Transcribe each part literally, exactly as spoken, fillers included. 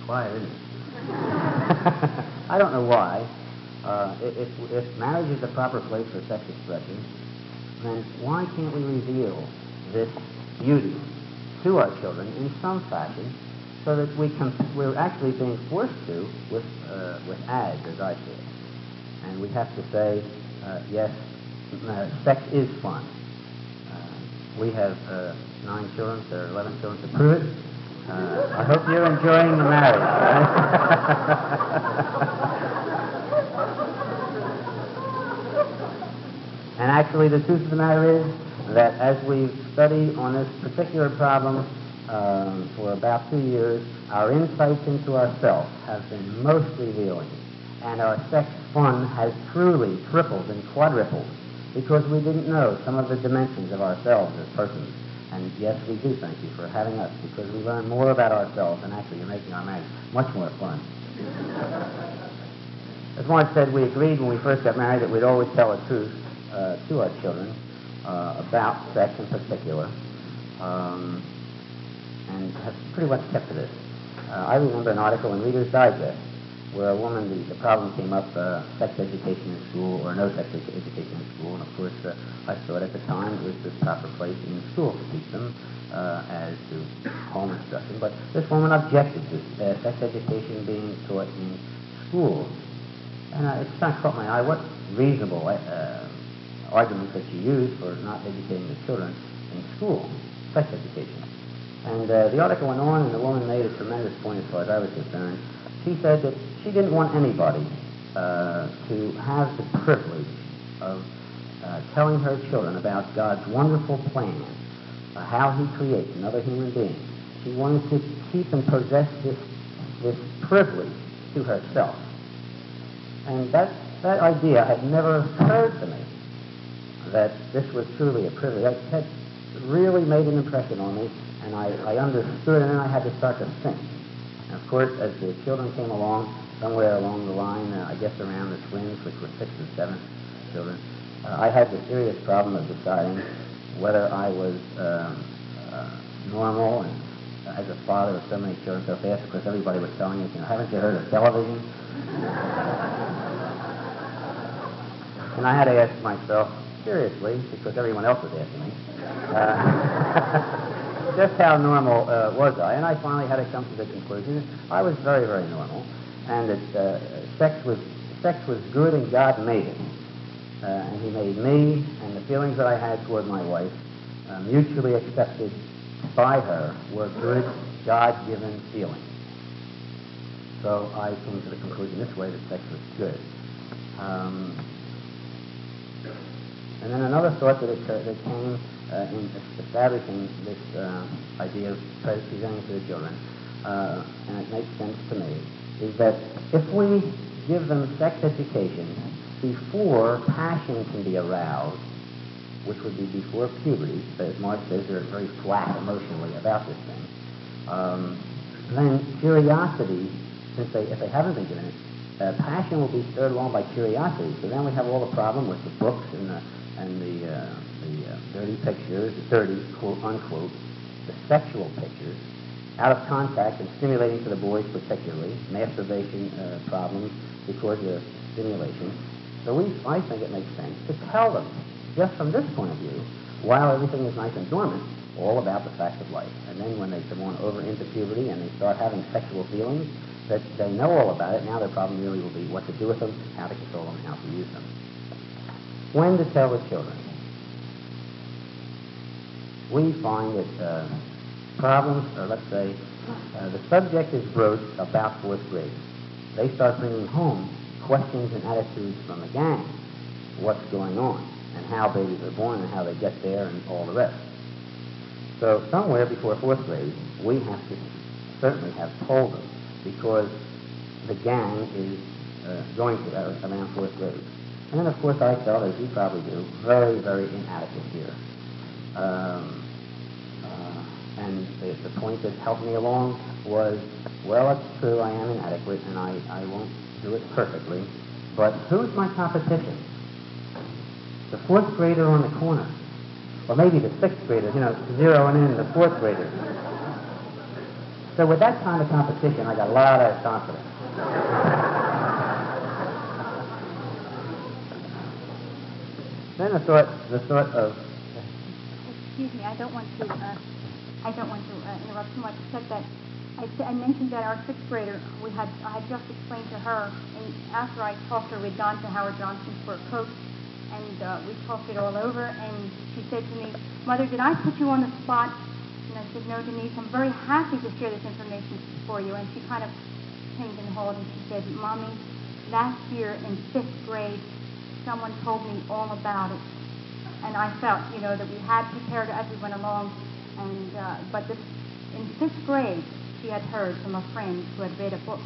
quiet, isn't it? I don't know why. Uh, if, if marriage is the proper place for sex expression, then why can't we reveal this beauty to our children in some fashion, so that we can, we're actually being forced to with uh, with ads, as I see it. And we have to say, uh, yes, uh, sex is fun. Uh, we have uh, nine children, there are eleven children to prove it. Uh, I hope you're enjoying the marriage. And actually, the truth of the matter is that as we've studied on this particular problem um, for about two years, our insights into ourselves have been most revealing. And our sex fun has truly tripled and quadrupled because we didn't know some of the dimensions of ourselves as persons. And yes, we do thank you for having us, because we learn more about ourselves, and actually you're making our marriage much more fun. As Marge said, we agreed when we first got married that we'd always tell the truth uh, to our children uh, about sex in particular, um, and have pretty much kept to this. Uh, I remember an article in Reader's Digest where a woman, the, the problem came up, uh, sex education in school or no sex ed- education in school, and of course uh, I thought at the time it was the proper place in school to teach them uh, as to home instruction, but this woman objected to uh, sex education being taught in school. And uh, it kind of caught my eye. What reasonable uh, argument that you use for not educating the children in school, sex education. And uh, the article went on, and the woman made a tremendous point as far as I was concerned. She said that she didn't want anybody uh, to have the privilege of uh, telling her children about God's wonderful plan, uh, how He creates another human being. She wanted to keep and possess this, this privilege to herself. And that, that idea had never occurred to me, that this was truly a privilege. It had really made an impression on me, and I, I understood, and then I had to start to think. And of course, as the children came along, somewhere along the line, uh, I guess around the twins, which were six and seven children, uh, I had the serious problem of deciding whether I was um, uh, normal, and uh, as a father of so many children so fast, because everybody was telling me, you know, haven't you heard of television? And I had to ask myself, seriously, because everyone else was asking me, uh, just how normal uh, was I? And I finally had to come to the conclusion that I was very, very normal, and that uh, sex was sex was good, and God made it. Uh, and He made me, and the feelings that I had toward my wife, uh, mutually accepted by her, were good, God-given feelings. So I came to the conclusion this way, that sex was good. Um, and then another thought that, occurred, that came uh, in establishing this uh, idea of presenting to the children, uh, and it makes sense to me, is that if we give them sex education before passion can be aroused, which would be before puberty, but as Marge says, they're very flat emotionally about this thing, um, then curiosity, since they, if they haven't been given it, uh, passion will be stirred along by curiosity. So then we have all the problem with the books and the and the uh, the uh, dirty pictures, the dirty quote unquote, the sexual pictures, out of contact and stimulating to the boys particularly, masturbation uh, problems because of stimulation. So we, I think it makes sense to tell them, just from this point of view, while everything is nice and dormant, all about the fact of life. And then when they come on over into puberty and they start having sexual feelings, that they know all about it, now their problem really will be what to do with them, how to control them, how to use them. When to tell the children? We find that uh, problems, or let's say, uh, the subject is broached about fourth grade. They start bringing home questions and attitudes from the gang, what's going on, and how babies are born, and how they get there, and all the rest. So somewhere before fourth grade, we have to certainly have told them, because the gang is uh, going to uh, around fourth grade. And then, of course, I felt, as you probably do, very, very inadequate here. Um, uh, and the, the point that helped me along was, well, it's true, I am inadequate, and I, I won't do it perfectly, but who's my competition? The fourth grader on the corner. Or maybe the sixth grader, you know, zeroing in the fourth grader. so with that kind of competition, I got a lot of confidence. Then the thought, the thought of... Excuse me, I don't want to, uh, I don't want to uh, interrupt too much, except that I, I mentioned that our sixth grader, we had, I had just explained to her, and after I talked to her, we'd gone to Howard Johnson's for a coach, and uh, we talked it all over, and she said to me, Mother, did I put you on the spot? And I said, no, Denise, I'm very happy to share this information for you. And she kind of came and hold, and she said, Mommy, last year in fifth grade, someone told me all about it. And I felt, you know, that we had prepared as we went along, and uh, but this, in fifth grade, she had heard from a friend who had read a book.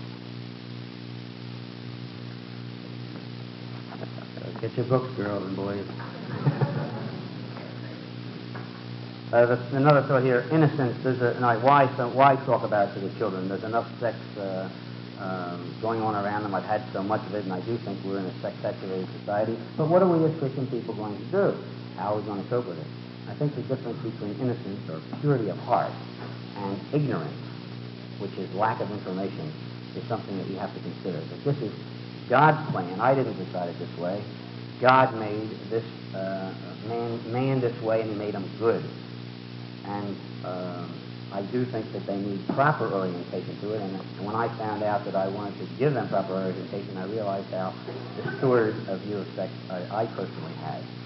Get your books, girls and boys. uh, the, another thought here, innocence. There's a, and I, why, so, why talk about it to the children? There's enough sex uh, um, going on around them. I've had so much of it, and I do think we're in a sex-saturated society. But what are we as Christian people going to do? How are we going to cope with it? I think the difference between innocence, or purity of heart, and ignorance, which is lack of information, is something that you have to consider. That this is God's plan. I didn't decide it this way. God made this uh, man, man this way, and He made him good. And uh, I do think that they need proper orientation to it. And when I found out that I wanted to give them proper orientation, I realized how distorted a view of sex I, I personally had.